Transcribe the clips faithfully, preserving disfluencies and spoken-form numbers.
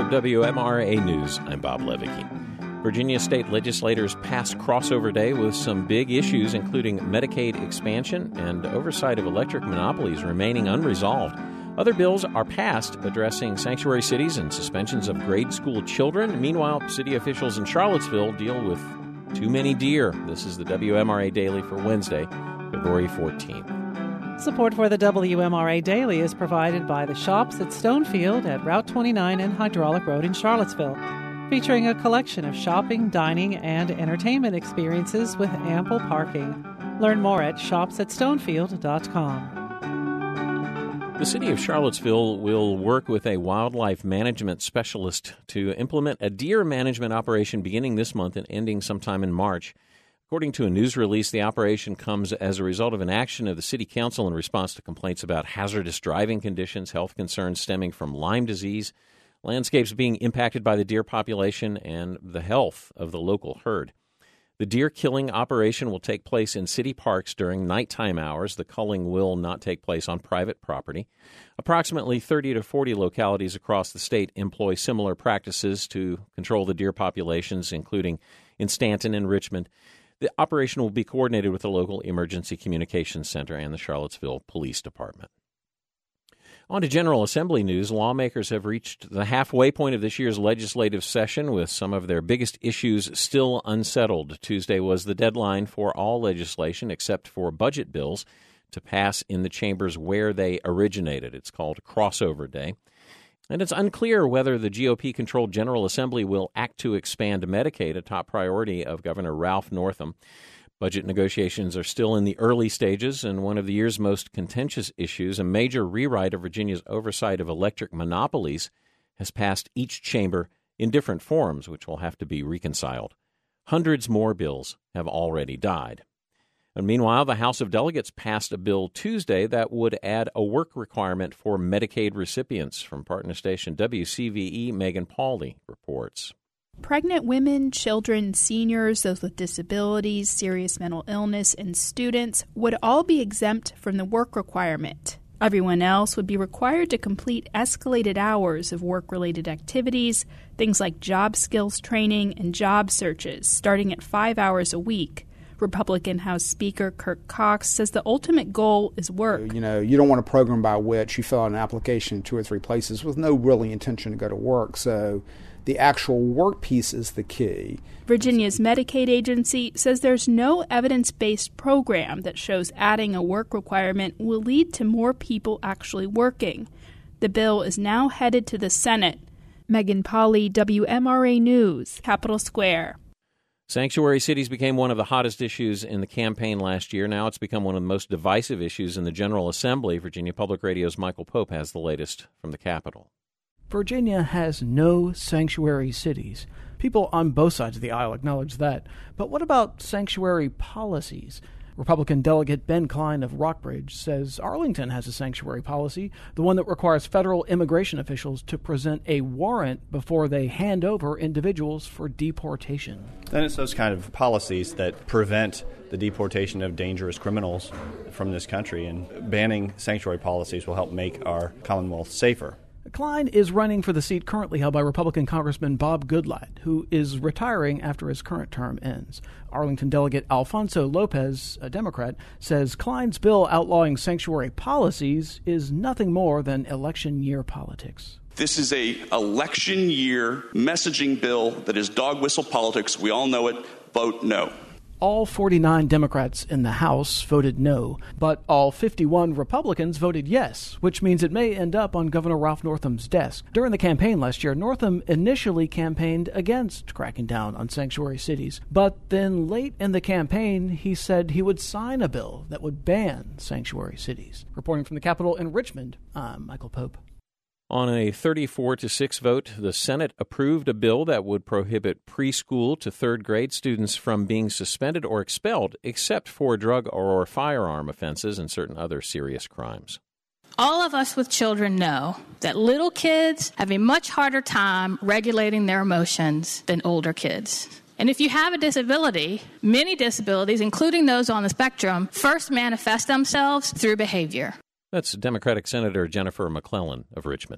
From W M R A News, I'm Bob Levicki. Virginia state legislators passed crossover day with some big issues, including Medicaid expansion and oversight of electric monopolies remaining unresolved. Other bills are passed addressing sanctuary cities and suspensions of grade school children. Meanwhile, city officials in Charlottesville deal with too many deer. This is the W M R A Daily for Wednesday, February fourteenth. Support for the W M R A Daily is provided by the Shops at Stonefield at Route twenty-nine and Hydraulic Road in Charlottesville, featuring a collection of shopping, dining, and entertainment experiences with ample parking. Learn more at shops at stonefield dot com. The city of Charlottesville will work with a wildlife management specialist to implement a deer management operation beginning this month and ending sometime in March. According to a news release, the operation comes as a result of an action of the city council in response to complaints about hazardous driving conditions, health concerns stemming from Lyme disease, landscapes being impacted by the deer population, and the health of the local herd. The deer killing operation will take place in city parks during nighttime hours. The culling will not take place on private property. Approximately thirty to forty localities across the state employ similar practices to control the deer populations, including in Stanton and Richmond. The operation will be coordinated with the local Emergency Communications Center and the Charlottesville Police Department. On to General Assembly news. Lawmakers have reached the halfway point of this year's legislative session with some of their biggest issues still unsettled. Tuesday was the deadline for all legislation except for budget bills to pass in the chambers where they originated. It's called Crossover Day. And it's unclear whether the G O P-controlled General Assembly will act to expand Medicaid, a top priority of Governor Ralph Northam. Budget negotiations are still in the early stages, and one of the year's most contentious issues, a major rewrite of Virginia's oversight of electric monopolies, has passed each chamber in different forms, which will have to be reconciled. Hundreds more bills have already died. And meanwhile, the House of Delegates passed a bill Tuesday that would add a work requirement for Medicaid recipients. From Partner Station W C V E, Megan Pauley reports. Pregnant women, children, seniors, those with disabilities, serious mental illness, and students would all be exempt from the work requirement. Everyone else would be required to complete escalated hours of work-related activities, things like job skills training and job searches, starting at five hours a week. Republican House Speaker Kirk Cox says the ultimate goal is work. You know, you don't want a program by which you fill out an application in two or three places with no really intention to go to work. So the actual work piece is the key. Virginia's Medicaid agency says there's no evidence-based program that shows adding a work requirement will lead to more people actually working. The bill is now headed to the Senate. Megan Pauley, W M R A News, Capitol Square. Sanctuary cities became one of the hottest issues in the campaign last year. Now it's become one of the most divisive issues in the General Assembly. Virginia Public Radio's Michael Pope has the latest from the Capitol. Virginia has no sanctuary cities. People on both sides of the aisle acknowledge that. But what about sanctuary policies? Republican Delegate Ben Klein of Rockbridge says Arlington has a sanctuary policy, the one that requires federal immigration officials to present a warrant before they hand over individuals for deportation. Then it's those kind of policies that prevent the deportation of dangerous criminals from this country, and banning sanctuary policies will help make our Commonwealth safer. Klein is running for the seat currently held by Republican Congressman Bob Goodlatte, who is retiring after his current term ends. Arlington Delegate Alfonso Lopez, a Democrat, says Klein's bill outlawing sanctuary policies is nothing more than election year politics. This is a election year messaging bill that is dog whistle politics. We all know it. Vote no. All forty-nine Democrats in the House voted no, but all fifty-one Republicans voted yes, which means it may end up on Governor Ralph Northam's desk. During the campaign last year, Northam initially campaigned against cracking down on sanctuary cities, but then late in the campaign, he said he would sign a bill that would ban sanctuary cities. Reporting from the Capitol in Richmond, I'm Michael Pope. On a thirty-four to six vote, the Senate approved a bill that would prohibit preschool to third grade students from being suspended or expelled, except for drug or firearm offenses and certain other serious crimes. All of us with children know that little kids have a much harder time regulating their emotions than older kids. And if you have a disability, many disabilities, including those on the spectrum, first manifest themselves through behavior. That's Democratic Senator Jennifer McClellan of Richmond.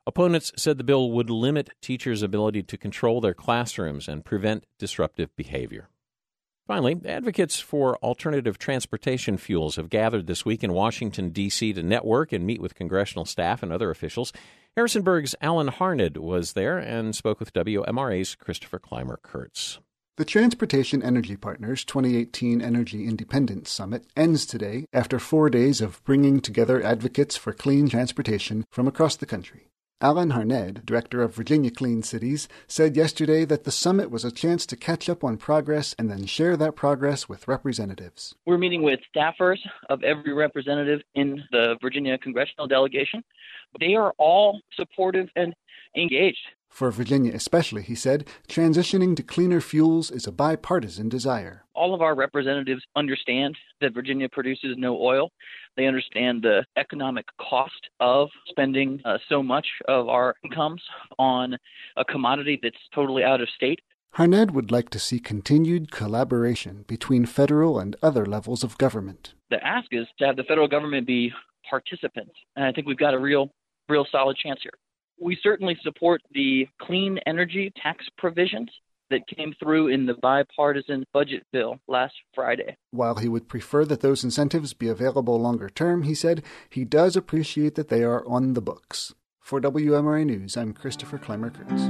Opponents said the bill would limit teachers' ability to control their classrooms and prevent disruptive behavior. Finally, advocates for alternative transportation fuels have gathered this week in Washington, D C to network and meet with congressional staff and other officials. Harrisonburg's Alan Harned was there and spoke with W M R A's Christopher Clymer-Kurtz. The Transportation Energy Partners twenty eighteen Energy Independence Summit ends today after four days of bringing together advocates for clean transportation from across the country. Alan Harned, director of Virginia Clean Cities, said yesterday that the summit was a chance to catch up on progress and then share that progress with representatives. We're meeting with staffers of every representative in the Virginia congressional delegation. They are all supportive and engaged. For Virginia especially, he said, transitioning to cleaner fuels is a bipartisan desire. All of our representatives understand that Virginia produces no oil. They understand the economic cost of spending uh, so much of our incomes on a commodity that's totally out of state. Harned would like to see continued collaboration between federal and other levels of government. The ask is to have the federal government be participants, and I think we've got a real, real solid chance here. We certainly support the clean energy tax provisions that came through in the bipartisan budget bill last Friday. While he would prefer that those incentives be available longer term, he said he does appreciate that they are on the books. For W M R A News, I'm Christopher Clymer-Kurtz.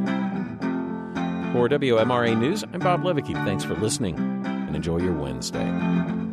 For W M R A News, I'm Bob Levicki. Thanks for listening, and enjoy your Wednesday.